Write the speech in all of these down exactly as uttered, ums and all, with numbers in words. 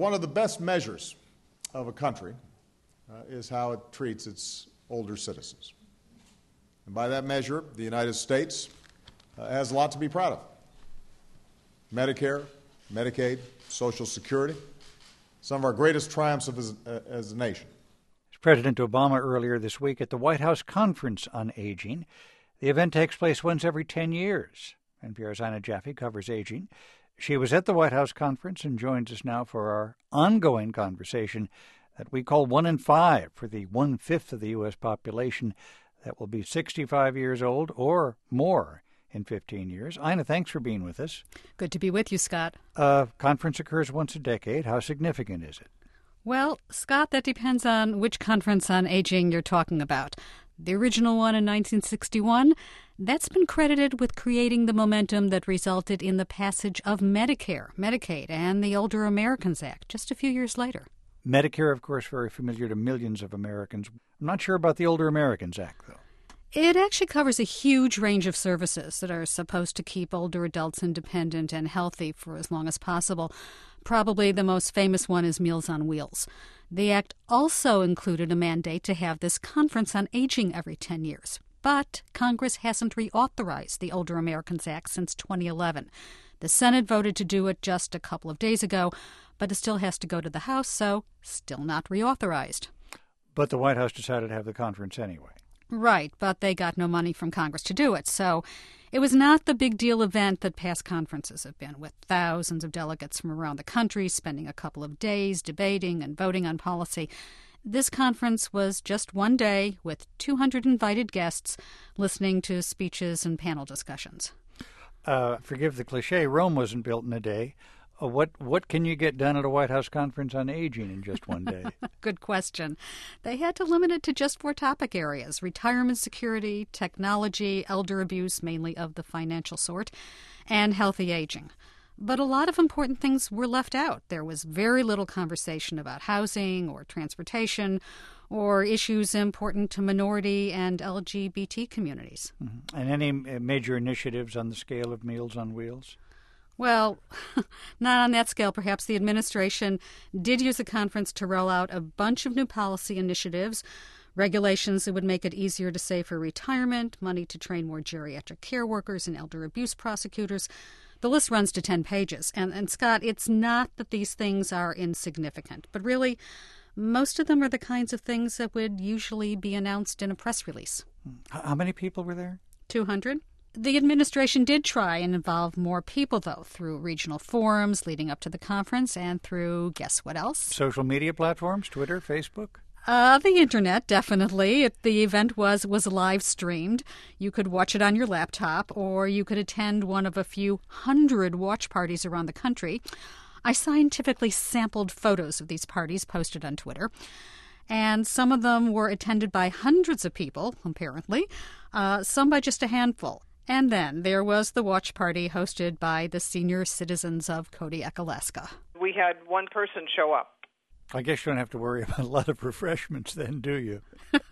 One of the best measures of a country uh, is how it treats its older citizens. And by that measure, the United States uh, has a lot to be proud of. Medicare, Medicaid, Social Security, some of our greatest triumphs of as, uh, as a nation. President Obama earlier this week at the White House Conference on Aging. The event takes place once every ten years. N P R's Ina Jaffe covers aging. She was at the White House Conference and joins us now for our ongoing conversation that we call One in Five for the one-fifth of the U S population that will be sixty-five years old or more in fifteen years. Ina, thanks for being with us. Good to be with you, Scott. Uh, conference occurs once a decade. How significant is it? Well, Scott, that depends on which conference on aging you're talking about. The original one in nineteen sixty-one, that's been credited with creating the momentum that resulted in the passage of Medicare, Medicaid, and the Older Americans Act just a few years later. Medicare, of course, very familiar to millions of Americans. I'm not sure about the Older Americans Act, though. It actually covers a huge range of services that are supposed to keep older adults independent and healthy for as long as possible. Probably the most famous one is Meals on Wheels. The act also included a mandate to have this conference on aging every ten years. But Congress hasn't reauthorized the Older Americans Act since twenty eleven. The Senate voted to do it just a couple of days ago, but it still has to go to the House, so still not reauthorized. But the White House decided to have the conference anyway. Right, but they got no money from Congress to do it, so it was not the big deal event that past conferences have been, with thousands of delegates from around the country spending a couple of days debating and voting on policy. This conference was just one day with two hundred invited guests listening to speeches and panel discussions. Uh, forgive the cliche, Rome wasn't built in a day. Uh, what what can you get done at a White House conference on aging in just one day? Good question. They had to limit it to just four topic areas: retirement security, technology, elder abuse, mainly of the financial sort, and healthy aging. But a lot of important things were left out. There was very little conversation about housing or transportation or issues important to minority and L G B T communities. Mm-hmm. And any major initiatives on the scale of Meals on Wheels? Well, not on that scale. Perhaps the administration did use the conference to roll out a bunch of new policy initiatives, regulations that would make it easier to save for retirement, money to train more geriatric care workers and elder abuse prosecutors. The list runs to ten pages. And, and Scott, it's not that these things are insignificant, but really, most of them are the kinds of things that would usually be announced in a press release. How many people were there? two hundred. The administration did try and involve more people, though, through regional forums leading up to the conference and through, guess what else? Social media platforms, Twitter, Facebook? Uh, the Internet, definitely. It, the event was, was live streamed. You could watch it on your laptop, or you could attend one of a few hundred watch parties around the country. I scientifically sampled photos of these parties posted on Twitter, and some of them were attended by hundreds of people, apparently, uh, some by just a handful. And then there was the watch party hosted by the senior citizens of Kodiak, Alaska. We had one person show up. I guess you don't have to worry about a lot of refreshments then, do you?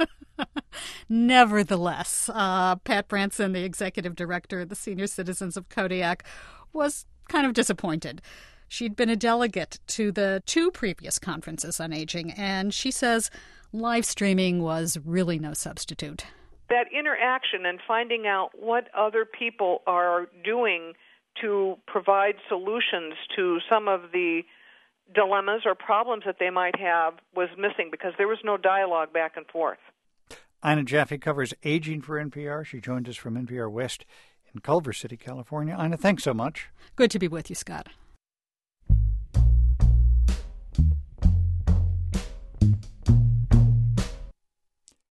Nevertheless, uh, Pat Branson, the executive director of the senior citizens of Kodiak, was kind of disappointed. She'd been a delegate to the two previous conferences on aging, and she says live streaming was really no substitute. That interaction and finding out what other people are doing to provide solutions to some of the dilemmas or problems that they might have was missing because there was no dialogue back and forth. Ina Jaffe covers aging for N P R. She joined us from N P R West in Culver City, California. Ina, thanks so much. Good to be with you, Scott.